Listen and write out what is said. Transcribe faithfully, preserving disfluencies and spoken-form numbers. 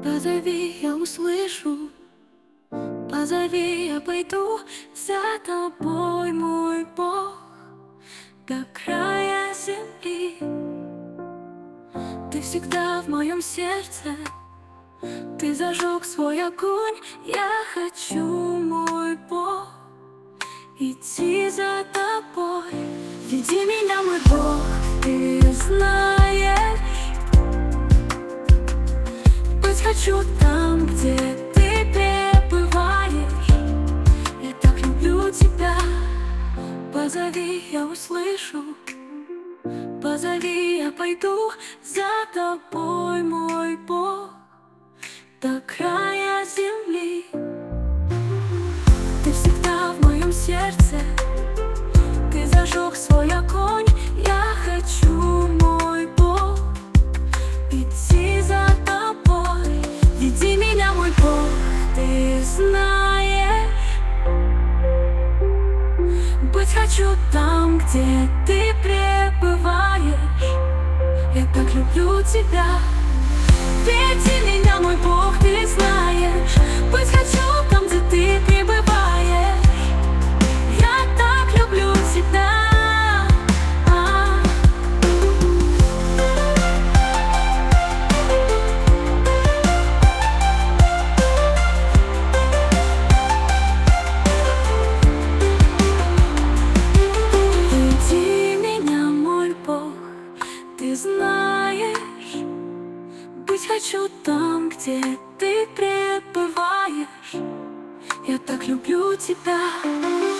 Позови, я услышу. Позови, я пойду за тобой, мой Бог, до края земли. Ты всегда в моем сердце, ты зажег свой огонь. Я хочу, мой Бог, идти за тобой. Веди меня, мой Бог, ты знаешь. Быть хочу там, где ты пребываешь. Я так люблю тебя. Позови, я услышу. Позови, я пойду за тобой, мой Бог, до края земли. Ты всегда в моем сердце, ты зажег свой огонь. Я хочу, мой Бог, идти за тобой. Веди меня, мой Бог, ты знаешь. Быть хочу там, где ты пребываешь. Я так люблю тебя. Веди меня, мой Бог, ты знаешь. Быть хочу там, где ты пребываешь. Я так люблю тебя. Веди меня, мой Бог, ты знаешь. Быть хочу там, где ты пребываешь. Я так люблю тебя.